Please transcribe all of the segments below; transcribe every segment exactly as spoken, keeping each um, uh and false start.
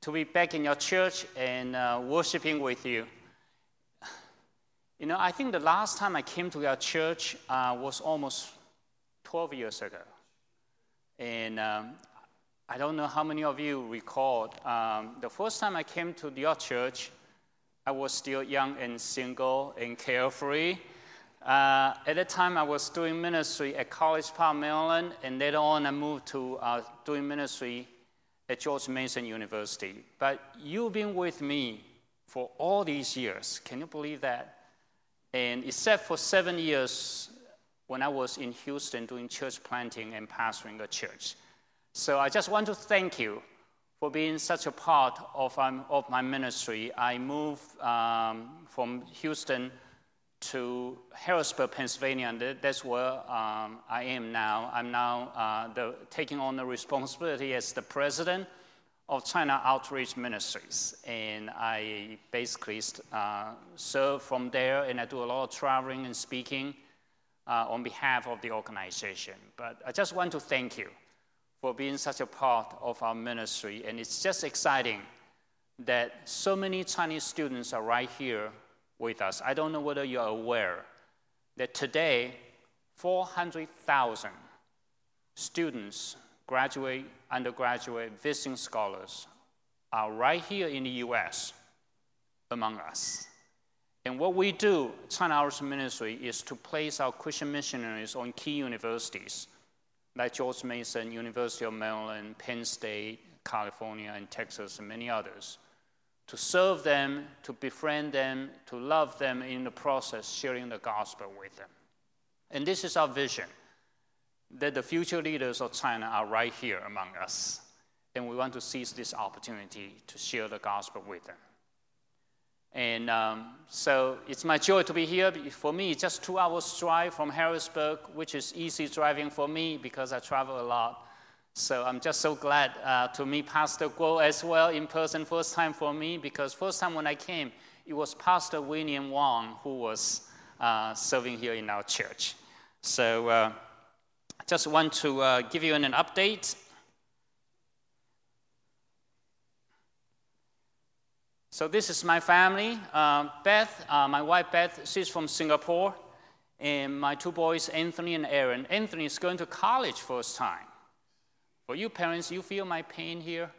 to be back in your church and uh, worshiping with you. You know, I think the last time I came to your church uh, was almost twelve years ago. And um, I don't know how many of you recall. Um, the first time I came to your church, I was still young and single and carefree. Uh, at that time, I was doing ministry at College Park, Maryland, and later on, I moved to uh, doing ministry at George Mason University. But you've been with me for all these years. Can you believe that? And except for seven years when I was in Houston doing church planting and pastoring a church. So I just want to thank you for being such a part of, um, of my ministry. I moved um, from Houston to Harrisburg, Pennsylvania, and that's where um, I am now. I'm now uh, the, taking on the responsibility as the president of China Outreach Ministries, and I basically uh, serve from there, and I do a lot of traveling and speaking uh, on behalf of the organization. But I just want to thank you for being such a part of our ministry, and it's just exciting that so many Chinese students are right here with us. I don't know whether you're aware that today, four hundred thousand students, graduate, undergraduate, visiting scholars are right here in the U S among us. And what we do, China Outreach Ministry, is to place our Christian missionaries on key universities like George Mason, University of Maryland, Penn State, California, and Texas, and many others, to serve them, to befriend them, to love them in the process, sharing the gospel with them. And this is our vision, that the future leaders of China are right here among us. And we want to seize this opportunity to share the gospel with them. And um, so it's my joy to be here. For me, it's just two hours drive from Harrisburg, which is easy driving for me because I travel a lot. So I'm just so glad uh, to meet Pastor Guo as well in person, first time for me, because first time when I came, it was Pastor William Wang who was uh, serving here in our church. So uh, I just want to uh, give you an, an update. So this is my family. Uh, Beth, uh, my wife Beth, she's from Singapore, and my two boys, Anthony and Aaron. Anthony is going to college first time. For you parents, you feel my pain here?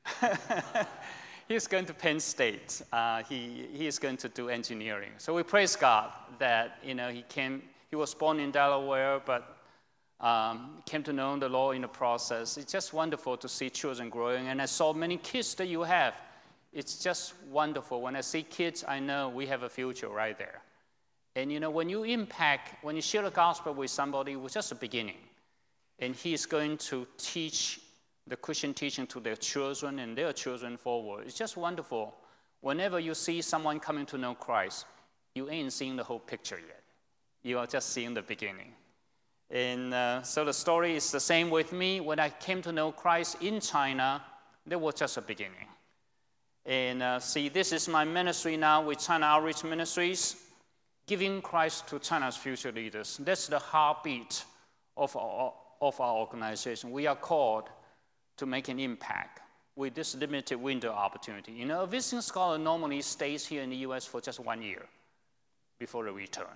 He's going to Penn State. Uh, he, he is going to do engineering. So we praise God that, you know, he came, he was born in Delaware, but um, came to know the Lord in the process. It's just wonderful to see children growing. And I saw many kids that you have. It's just wonderful. When I see kids, I know we have a future right there. And, you know, when you impact, when you share the gospel with somebody, it was just a beginning. And he is going to teach the Christian teaching to their children and their children forward. It's just wonderful. Whenever you see someone coming to know Christ, you ain't seeing the whole picture yet. You are just seeing the beginning. And uh, so the story is the same with me. When I came to know Christ in China, there was just a beginning. And uh, see, this is my ministry now with China Outreach Ministries, giving Christ to China's future leaders. That's the heartbeat of our of our organization. We are called to make an impact with this limited window opportunity. You know, a visiting scholar normally stays here in the U S for just one year before they return.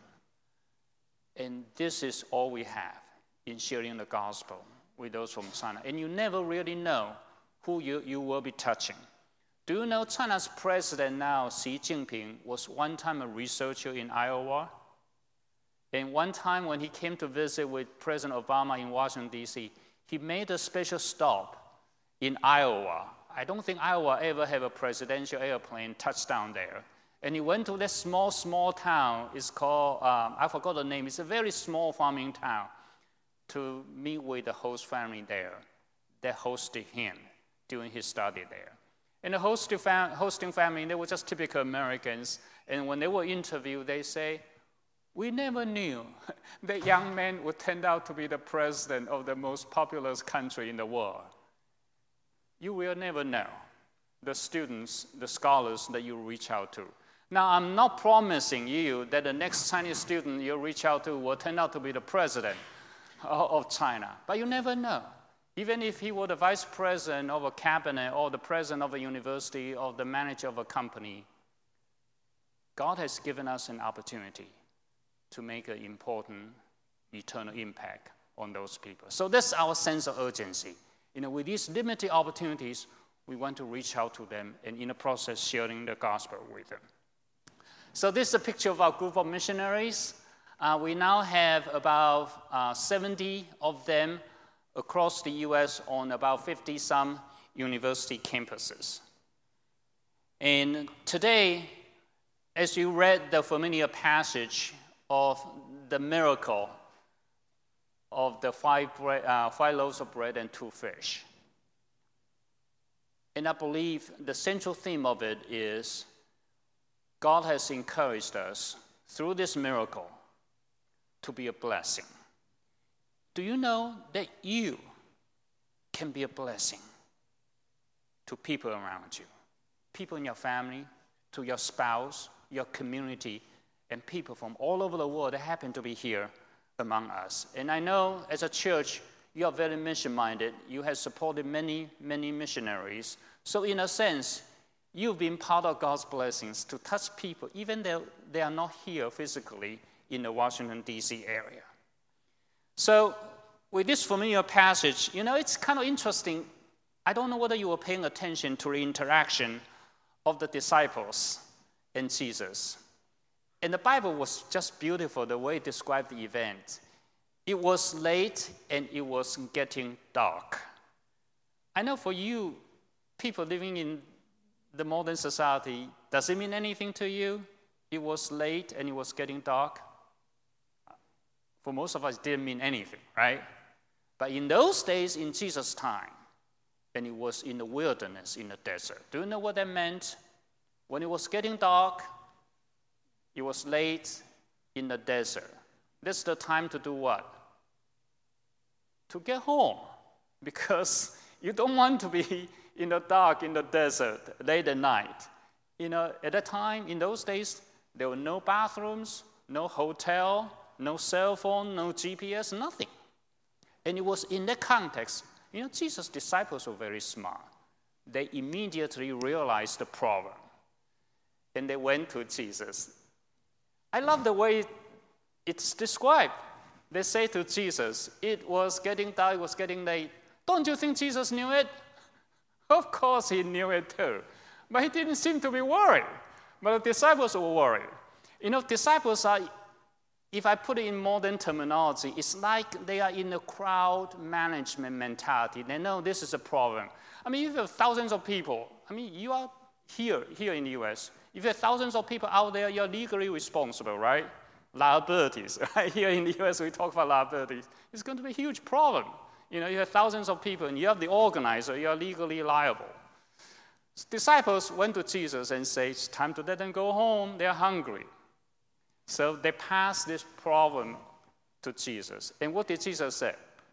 And this is all we have in sharing the gospel with those from China. And you never really know who you, you will be touching. Do you know China's president now, Xi Jinping, was one time a researcher in Iowa? And one time when he came to visit with President Obama in Washington, D C, he made a special stop in Iowa. I don't think Iowa ever had a presidential airplane touchdown there. And he went to that small, small town. It's called, um, I forgot the name. It's a very small farming town to meet with the host family there that hosted him during his study there. And the hosting, fam- hosting family, they were just typical Americans. And when they were interviewed, they say, we never knew that young man would turn out to be the president of the most populous country in the world. You will never know the students, the scholars that you reach out to. Now, I'm not promising you that the next Chinese student you reach out to will turn out to be the president of China, but you never know. Even if he were the vice president of a cabinet or the president of a university or the manager of a company, God has given us an opportunity to make an important eternal impact on those people. So that's our sense of urgency. You know, with these limited opportunities, we want to reach out to them and in the process sharing the gospel with them. So this is a picture of our group of missionaries. Uh, we now have about uh, seventy of them across the U S on about fifty-some university campuses. And today, as you read the familiar passage of the miracle of the five, bread, uh, five loaves of bread and two fish, and I believe the central theme of it is God has encouraged us through this miracle to be a blessing. Do you know that you can be a blessing to people around you, people in your family, to your spouse, your community, and people from all over the world that happen to be here among us? And I know as a church, you are very mission-minded. You have supported many, many missionaries. So in a sense, you've been part of God's blessings to touch people, even though they are not here physically in the Washington, D C area. So with this familiar passage, you know, it's kind of interesting. I don't know whether you were paying attention to the interaction of the disciples and Jesus. And the Bible was just beautiful the way it described the event. It was late and it was getting dark. I know for you, people living in the modern society, does it mean anything to you? It was late and it was getting dark. For most of us, it didn't mean anything, right? But in those days, in Jesus' time, and it was in the wilderness, in the desert. Do you know what that meant? When it was getting dark, it was late in the desert. That's the time to do what? To get home. Because you don't want to be in the dark, in the desert, late at night. You know, at that time, in those days, there were no bathrooms, no hotel, no cell phone, no G P S, nothing. And it was in that context, you know, Jesus' disciples were very smart. They immediately realized the problem. And they went to Jesus. I love the way it's described. They say to Jesus, it was getting dark, it was getting late. Don't you think Jesus knew it? Of course he knew it too. But he didn't seem to be worried. But the disciples were worried. You know, disciples are, if I put it in modern terminology, it's like they are in a crowd management mentality. They know this is a problem. I mean, if you have thousands of people, I mean, you are here, here in the U S, if you have thousands of people out there, you're legally responsible, right? Liabilities, right? Here in the U S, we talk about liabilities. It's going to be a huge problem. You know, you have thousands of people, and you have the organizer, you're legally liable. Disciples went to Jesus and said, it's time to let them go home, they're hungry. So they passed this problem to Jesus. And what did Jesus say?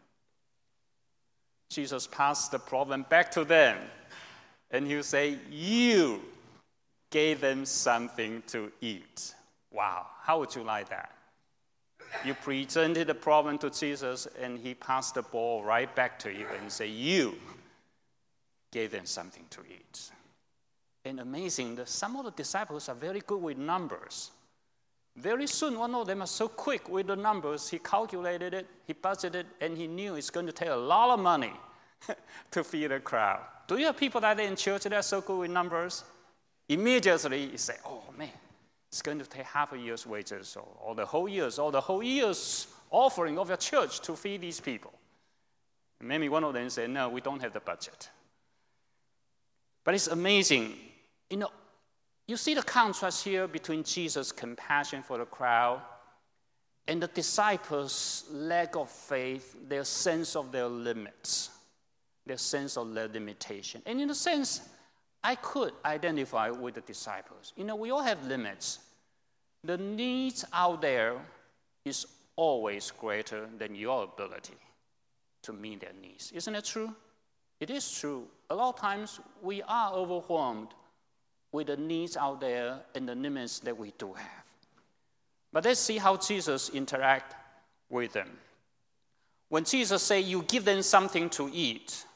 Jesus passed the problem back to them. And he would say, you gave them something to eat. Wow, how would you like that? You presented the problem to Jesus, and he passed the ball right back to you and say, you gave them something to eat. And amazing, that some of the disciples are very good with numbers. Very soon, one of them is so quick with the numbers, he calculated it, he budgeted, and he knew it's going to take a lot of money to feed a crowd. Do you have people that are in church that are so good with numbers? Immediately, you say, oh, man, it's going to take half a year's wages or, or the whole year's or the whole year's offering of your church to feed these people. And maybe one of them say, no, we don't have the budget. But it's amazing. You know, you see the contrast here between Jesus' compassion for the crowd and the disciples' lack of faith, their sense of their limits, their sense of their limitation. And in a sense, I could identify with the disciples. You know, we all have limits. The needs out there is always greater than your ability to meet their needs. Isn't it true? It is true. A lot of times we are overwhelmed with the needs out there and the limits that we do have. But let's see how Jesus interacts with them. When Jesus said, you give them something to eat,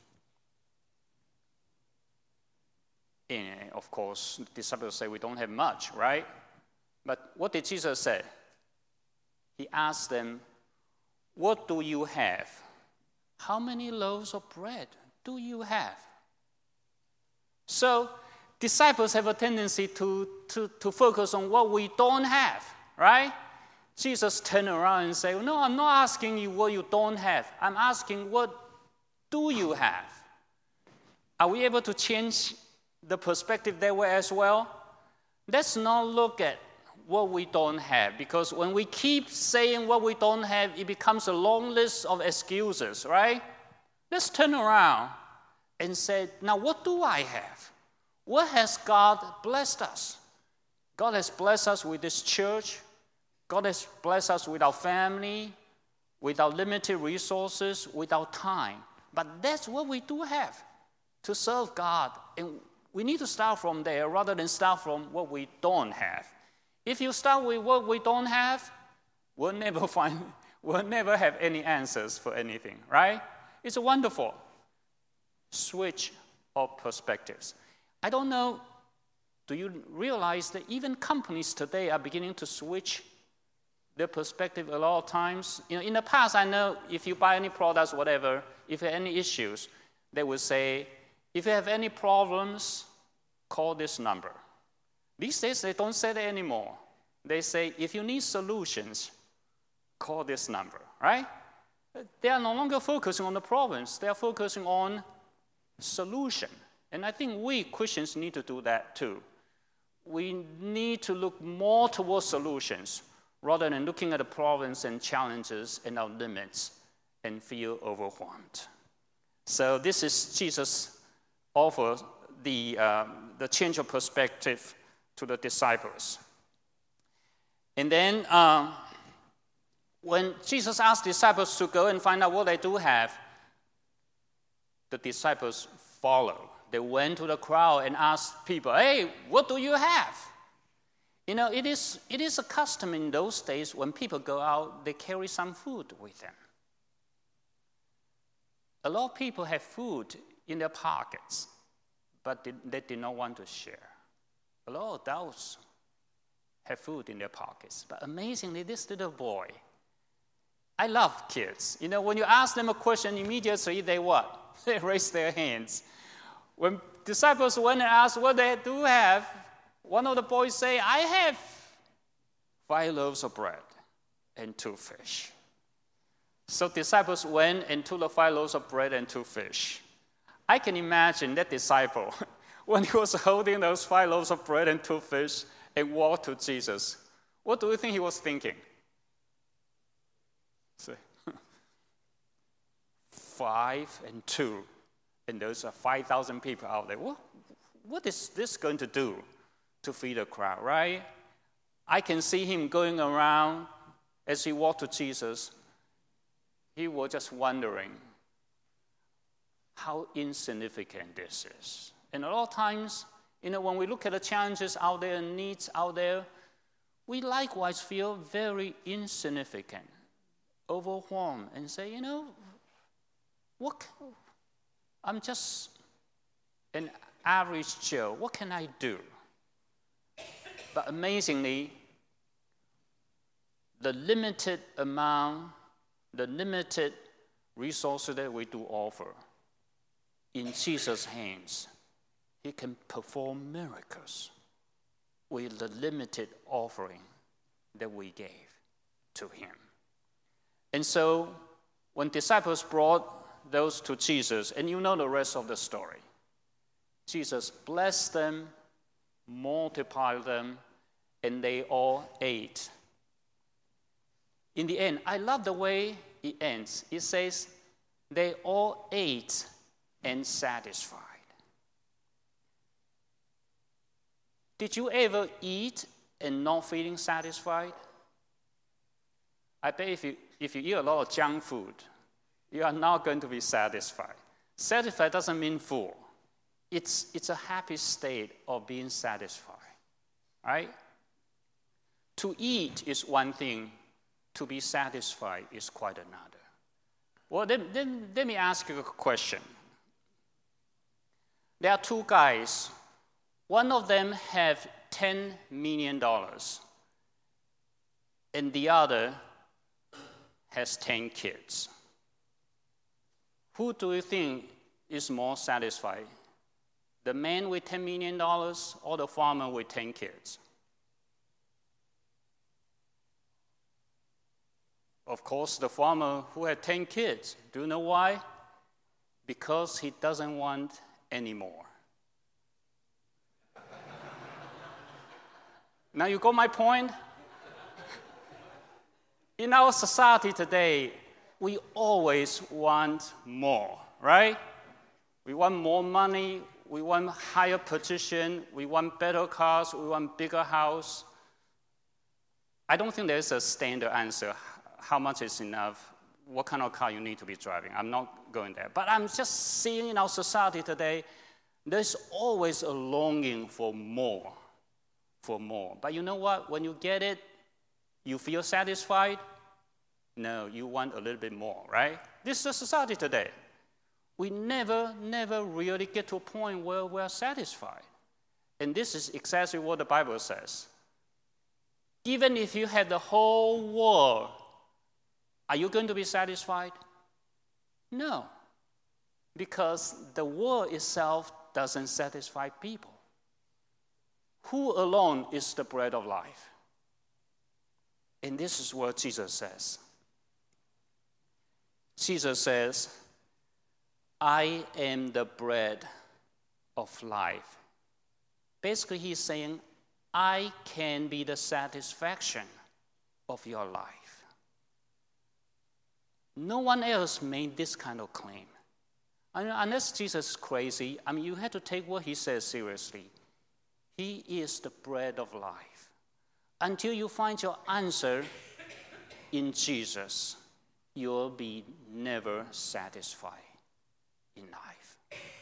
and of course, the disciples say, we don't have much, right? But what did Jesus say? He asked them, what do you have? How many loaves of bread do you have? So, disciples have a tendency to, to, to focus on what we don't have, right? Jesus turned around and said, no, I'm not asking you what you don't have. I'm asking what do you have? Are we able to change the perspective that way as well? Let's not look at what we don't have, because when we keep saying what we don't have, it becomes a long list of excuses, right? Let's turn around and say, now what do I have? What has God blessed us? God has blessed us with this church. God has blessed us with our family, with our limited resources, with our time. But that's what we do have, to serve God. And we need to start from there rather than start from what we don't have. If you start with what we don't have, we'll never find, we'll never have any answers for anything, right? It's a wonderful switch of perspectives. I don't know, do you realize that even companies today are beginning to switch their perspective a lot of times? You know, in the past, I know if you buy any products, whatever, if you have any issues, they will say, if you have any problems, call this number. These days, they don't say that anymore. They say, if you need solutions, call this number, right? They are no longer focusing on the problems. They are focusing on solution. And I think we Christians need to do that too. We need to look more towards solutions rather than looking at the problems and challenges and our limits and feel overwhelmed. So this is Jesus' offer, the, uh, the change of perspective to the disciples. And then um, when Jesus asked disciples to go and find out what they do have, the disciples followed. They went to the crowd and asked people, hey, what do you have? You know, it is, it is a custom in those days when people go out, they carry some food with them. A lot of people have food in their pockets, but they, they did not want to share. A lot of adults have food in their pockets, but amazingly, this little boy, I love kids. You know, when you ask them a question, immediately they what? They raise their hands. When disciples went and asked what they do have, one of the boys say, I have five loaves of bread and two fish. So disciples went and took the five loaves of bread and two fish. I can imagine that disciple, when he was holding those five loaves of bread and two fish and walked to Jesus, what do you think he was thinking? Say, five and two. And those are five thousand people out there. What, what is this going to do to feed the crowd, right? I can see him going around as he walked to Jesus. He was just wondering how insignificant this is. And a lot of times, you know, when we look at the challenges out there and needs out there, we likewise feel very insignificant, overwhelmed, and say, you know, what? I'm just an average Joe. What can I do? But amazingly, the limited amount, the limited resources that we do offer, in Jesus' hands, he can perform miracles with the limited offering that we gave to him. And so, when disciples brought those to Jesus, and you know the rest of the story. Jesus blessed them, multiplied them, and they all ate. In the end, I love the way it ends. It says, they all ate and satisfied. Did you ever eat and not feeling satisfied? I bet if you, if you eat a lot of junk food, you are not going to be satisfied. Satisfied doesn't mean full. It's, it's a happy state of being satisfied, right? To eat is one thing. To be satisfied is quite another. Well, then, then let me ask you a question. There are two guys. One of them have ten million dollars, and the other has ten kids. Who do you think is more satisfied? The man with ten million dollars or the farmer with ten kids? Of course, the farmer who had ten kids. Do you know why? Because he doesn't want any more. Now you got my point? In our society today, we always want more, right? We want more money, we want higher position, we want better cars, we want bigger house. I don't think there's a standard answer. How much is enough? What kind of car you need to be driving? I'm not going there. But I'm just seeing in our society today, there's always a longing for more, for more. But you know what? When you get it, you feel satisfied? No, you want a little bit more, right? This is the society today. We never, never really get to a point where we're satisfied. And this is exactly what the Bible says. Even if you had the whole world, are you going to be satisfied? No, because the world itself doesn't satisfy people. Who alone is the bread of life? And this is what Jesus says. Jesus says, I am the bread of life. Basically, he's saying, I can be the satisfaction of your life. No one else made this kind of claim. I mean, unless Jesus is crazy, I mean, you have to take what he says seriously. He is the bread of life. Until you find your answer in Jesus, you'll be never satisfied in life.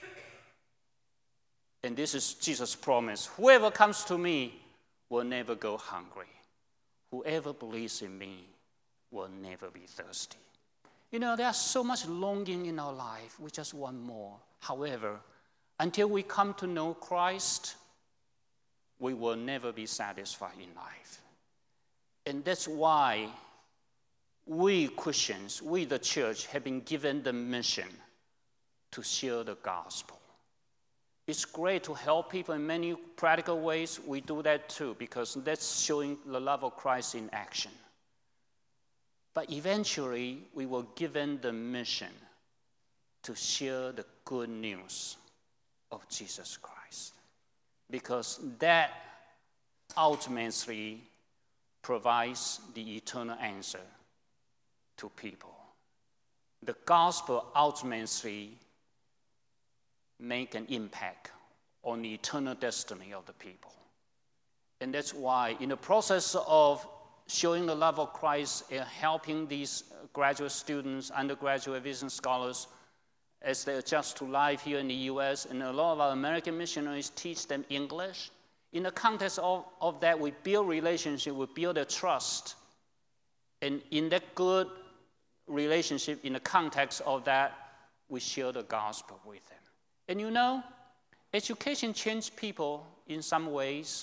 And this is Jesus' promise. Whoever comes to me will never go hungry. Whoever believes in me will never be thirsty. You know, there's so much longing in our life. We just want more. However, until we come to know Christ, we will never be satisfied in life. And that's why we Christians, we the church, have been given the mission to share the gospel. It's great to help people in many practical ways. We do that too, because that's showing the love of Christ in action. But eventually, we were given the mission to share the good news of Jesus Christ, because that ultimately provides the eternal answer to people. The gospel ultimately make an impact on the eternal destiny of the people. And that's why in the process of showing the love of Christ and helping these graduate students, undergraduate visiting scholars, as they adjust to life here in the U S, and a lot of our American missionaries teach them English. In the context of, of that, we build relationship, we build a trust. And in that good relationship, in the context of that, we share the gospel with them. And you know, education changed people in some ways,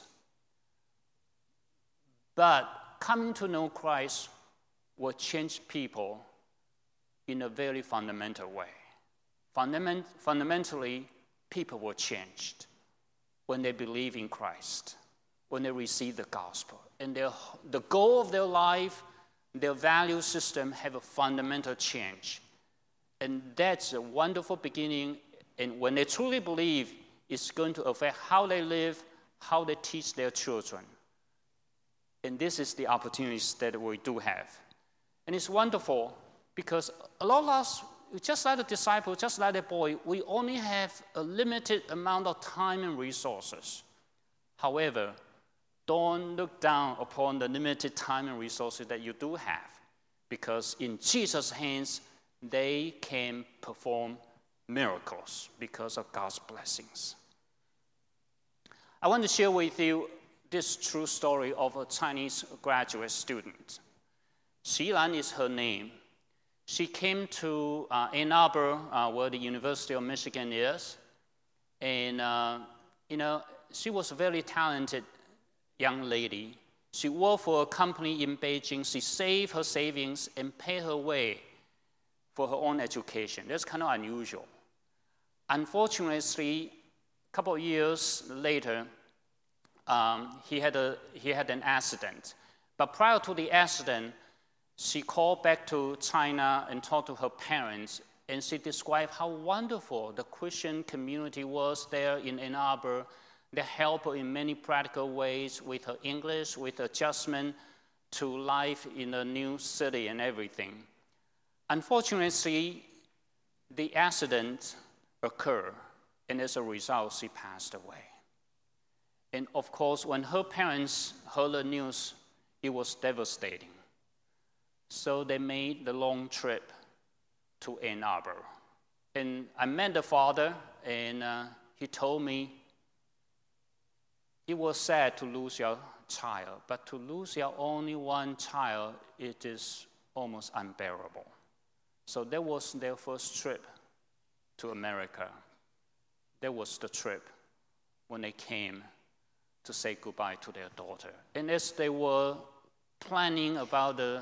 but coming to know Christ will change people in a very fundamental way. Fundament, fundamentally, people were changed when they believe in Christ, when they receive the gospel. And their, the goal of their life, their value system have a fundamental change. And that's a wonderful beginning. And when they truly believe, it's going to affect how they live, how they teach their children. And this is the opportunities that we do have. And it's wonderful because a lot of us, just like the disciple, just like the boy, we only have a limited amount of time and resources. However, don't look down upon the limited time and resources that you do have, because in Jesus' hands, they can perform miracles because of God's blessings. I want to share with you this true story of a Chinese graduate student. Xi Lan is her name. She came to uh, Ann Arbor, uh, where the University of Michigan is, and uh, you know, she was a very talented young lady. She worked for a company in Beijing. She saved her savings and paid her way for her own education. That's kind of unusual. Unfortunately, a couple of years later, um, he, had a, he had an accident. But prior to the accident, she called back to China and talked to her parents, and she described how wonderful the Christian community was there in Ann Arbor. They helped her in many practical ways with her English, with adjustment to life in a new city and everything. Unfortunately, the accident occurred, and as a result, she passed away. And of course, when her parents heard the news, it was devastating. So they made the long trip to Ann Arbor. And I met the father, and uh, he told me, it was sad to lose your child, but to lose your only one child, it is almost unbearable. So that was their first trip to America. That was the trip when they came to say goodbye to their daughter. And as they were planning about the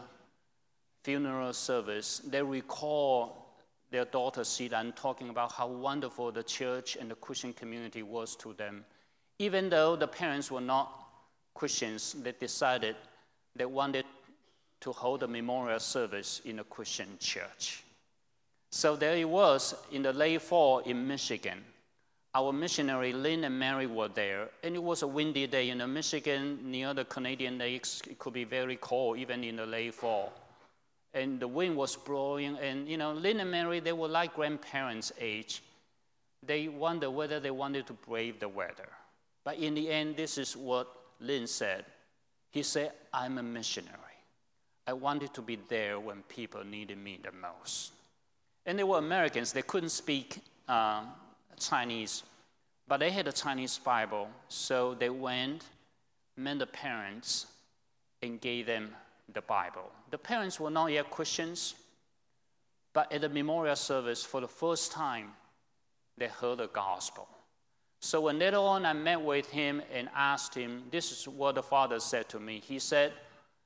funeral service, they recall their daughter Xilan talking about how wonderful the church and the Christian community was to them. Even though the parents were not Christians, they decided they wanted to hold a memorial service in a Christian church. So there it was in the late fall in Michigan. Our missionary Lynn and Mary were there, and it was a windy day. In Michigan, near the Canadian lakes, it could be very cold, even in the late fall. And the wind was blowing, and you know, Lynn and Mary, they were like grandparents' age. They wondered whether they wanted to brave the weather. But in the end, this is what Lynn said. He said, I'm a missionary. I wanted to be there when people needed me the most. And they were Americans. They couldn't speak uh, Chinese, but they had a Chinese Bible. So they went, met the parents, and gave them the Bible. The parents were not yet Christians, but at the memorial service, for the first time, they heard the gospel. So when later on I met with him and asked him, this is what the father said to me. He said,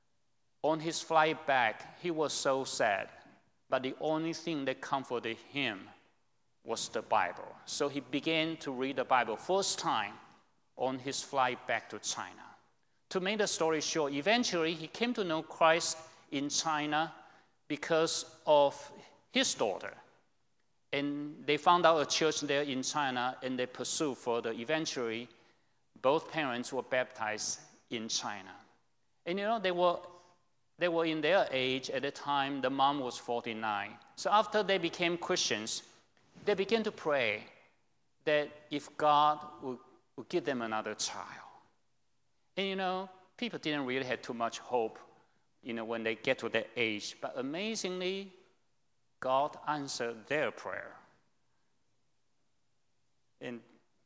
on his flight back, he was so sad, but the only thing that comforted him was the Bible. So he began to read the Bible first time on his flight back to China. To make the story short, eventually he came to know Christ in China because of his daughter. And they found out a church there in China, and they pursued further. Eventually, both parents were baptized in China. And you know, they were, they were in their age at the time. The mom was forty-nine. So after they became Christians, they began to pray that if God would, would give them another child. And you know, people didn't really have too much hope, you know, when they get to that age. But amazingly, God answered their prayer. And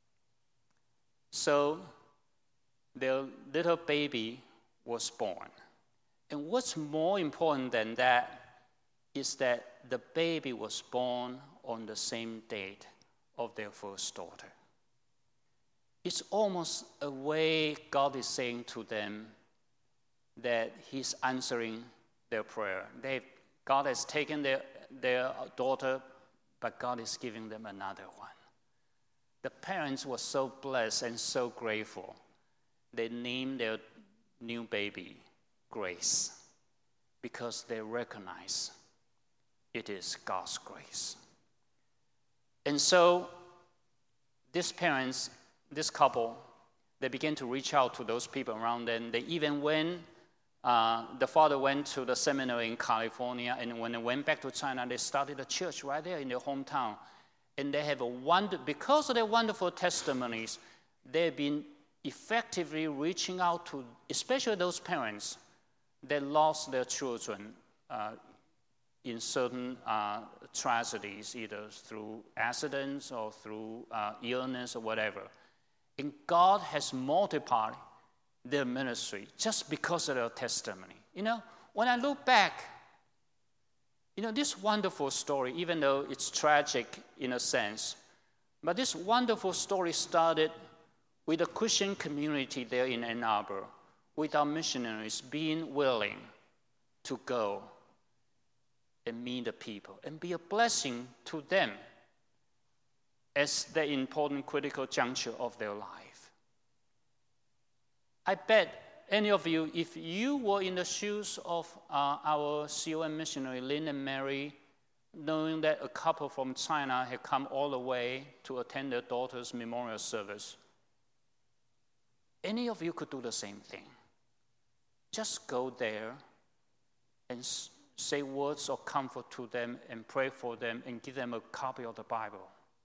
so their little baby was born. And what's more important than that is that the baby was born on the same date of their first daughter. It's almost a way God is saying to them that he's answering their prayer. They've, God has taken their, their daughter, but God is giving them another one. The parents were so blessed and so grateful. They named their new baby Grace because they recognize it is God's grace. And so these parents, this couple, they began to reach out to those people around them. They even went, uh, the father went to the seminary in California, and when they went back to China, they started a church right there in their hometown. And they have a wonder, because of their wonderful testimonies, they've been effectively reaching out to, especially those parents that lost their children uh, in certain uh, tragedies, either through accidents or through uh, illness or whatever. And God has multiplied their ministry just because of their testimony. You know, when I look back, You know, this wonderful story, even though it's tragic in a sense, but this wonderful story started with a Christian community there in Ann Arbor, with our missionaries being willing to go and meet the people and be a blessing to them as the important critical juncture of their life. I bet any of you, if you were in the shoes of uh, our C O M missionary, Lynn and Mary, knowing that a couple from China had come all the way to attend their daughter's memorial service, any of you could do the same thing. Just go there and s- say words of comfort to them and pray for them and give them a copy of the Bible.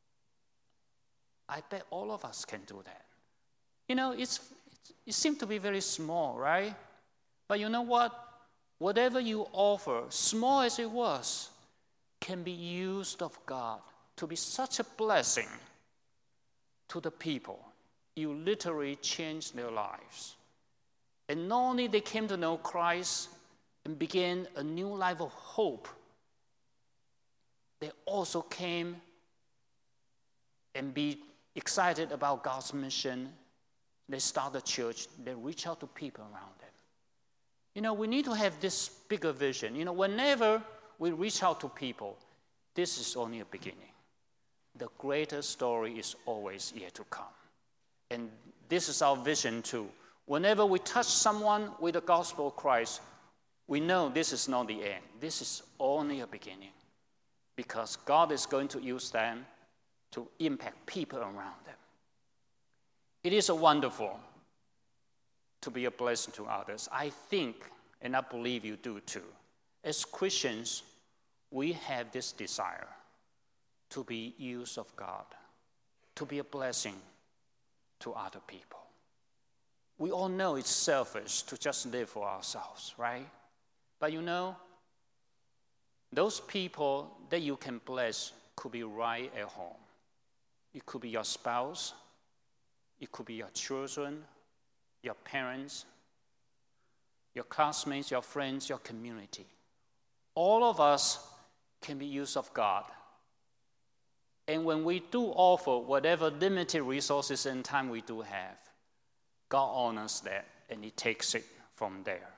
I bet all of us can do that. You know, it's, it seems to be very small, right? But you know what? Whatever you offer, small as it was, can be used of God to be such a blessing to the people. You literally changed their lives. And not only they came to know Christ and began a new life of hope, they also came and be excited about God's mission. They start a church. They reach out to people around them. You know, we need to have this bigger vision. You know, whenever we reach out to people, this is only a beginning. The greater story is always yet to come. And this is our vision too. Whenever we touch someone with the gospel of Christ, we know this is not the end. This is only a beginning, because God is going to use them to impact people around them. It is a wonderful to be a blessing to others. I think, and I believe you do too, as Christians, we have this desire to be used of God, to be a blessing to other people. We all know it's selfish to just live for ourselves, right? But you know, those people that you can bless could be right at home. It could be your spouse, it could be your children, your parents, your classmates, your friends, your community. All of us can be used of God. And when we do offer whatever limited resources and time we do have, God honors that and He takes it from there.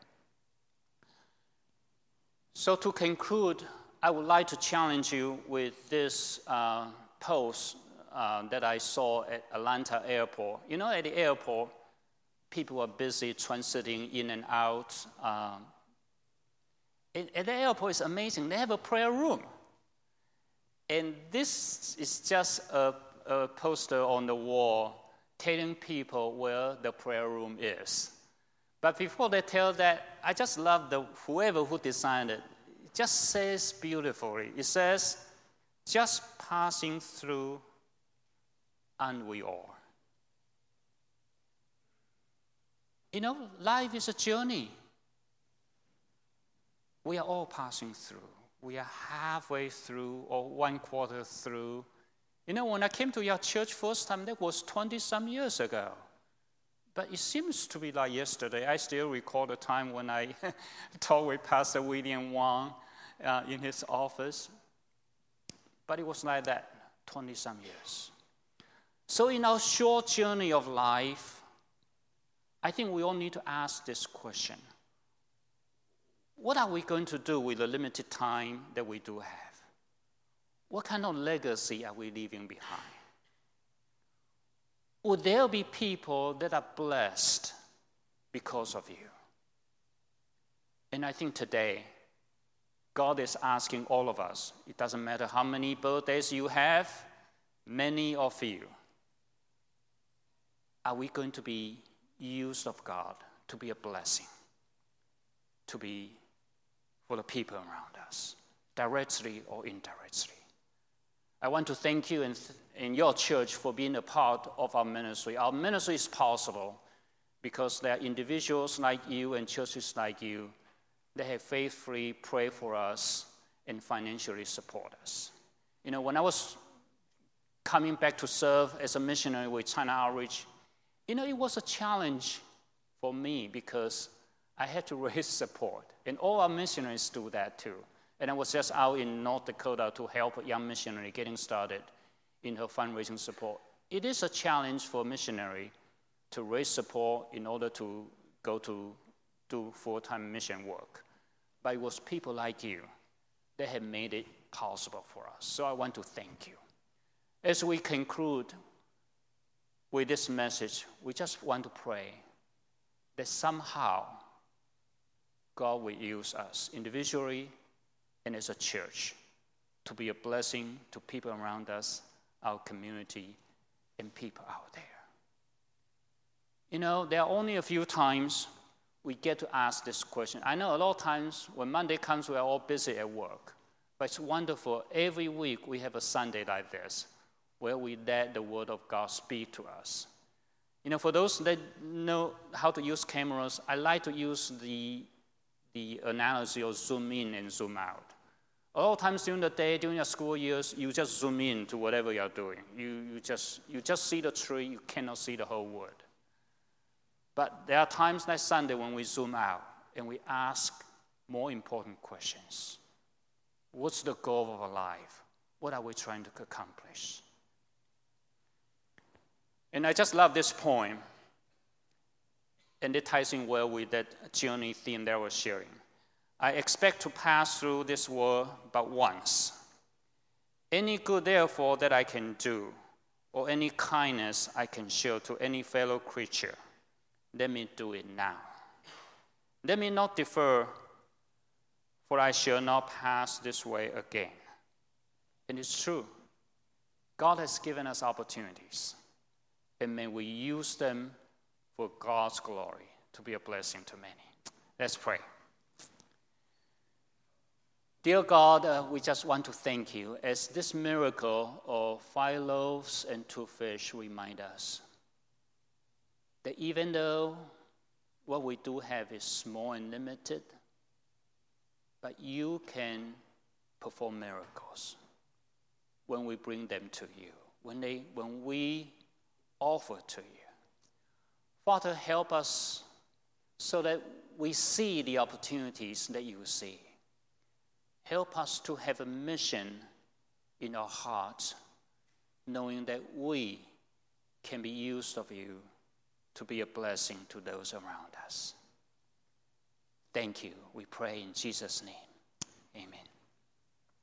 So to conclude, I would like to challenge you with this uh, post uh, that I saw at Atlanta Airport. You know, at the airport, people are busy transiting in and out. Um, at, at the airport, it's amazing. They have a prayer room. And this is just a, a poster on the wall telling people where the prayer room is. But before they tell that, I just love the whoever who designed it. It just says beautifully. It says, just passing through, and we all. You know, life is a journey. We are all passing through. We are halfway through or one quarter through. You know, when I came to your church first time, that was twenty-some years ago. But it seems to be like yesterday. I still recall the time when I talked with Pastor William Wang uh, in his office. But it was like that, twenty-some years. So in our short journey of life, I think we all need to ask this question. What are we going to do with the limited time that we do have? What kind of legacy are we leaving behind? Would there be people that are blessed because of you? And I think today, God is asking all of us, it doesn't matter how many birthdays you have, many of you, are we going to be used of God to be a blessing, to be for the people around us, directly or indirectly? I want to thank you and, and your church for being a part of our ministry. Our ministry is possible because there are individuals like you and churches like you that have faithfully prayed for us and financially support us. You know, when I was coming back to serve as a missionary with China Outreach, you know, it was a challenge for me because I had to raise support. And all our missionaries do that too. And I was just out in North Dakota to help a young missionary getting started in her fundraising support. It is a challenge for a missionary to raise support in order to go to do full-time mission work. But it was people like you that have made it possible for us. So I want to thank you. As we conclude with this message, we just want to pray that somehow God will use us individually and as a church to be a blessing to people around us, our community, and people out there. You know, there are only a few times we get to ask this question. I know a lot of times when Monday comes, we're all busy at work. But it's wonderful. Every week we have a Sunday like this where we let the Word of God speak to us. You know, for those that know how to use cameras, I like to use the, the analogy of zoom in and zoom out. A lot of times during the day, during your school years, you just zoom in to whatever you're doing. You, you, just, you just see the tree, you cannot see the whole wood. But there are times like Sunday when we zoom out and we ask more important questions. What's the goal of our life? What are we trying to accomplish? And I just love this poem, and it ties in well with that journey theme that I was sharing. I expect to pass through this world but once. Any good, therefore, that I can do, or any kindness I can show to any fellow creature, let me do it now. Let me not defer, for I shall not pass this way again. And it's true. God has given us opportunities, and may we use them for God's glory to be a blessing to many. Let's pray. Dear God, uh, we just want to thank you as this miracle of five loaves and two fish remind us that even though what we do have is small and limited, but you can perform miracles when we bring them to you, when, they, when we offer to you. Father, help us so that we see the opportunities that you see. Help us to have a mission in our hearts, knowing that we can be used of you to be a blessing to those around us. Thank you. We pray in Jesus' name. Amen.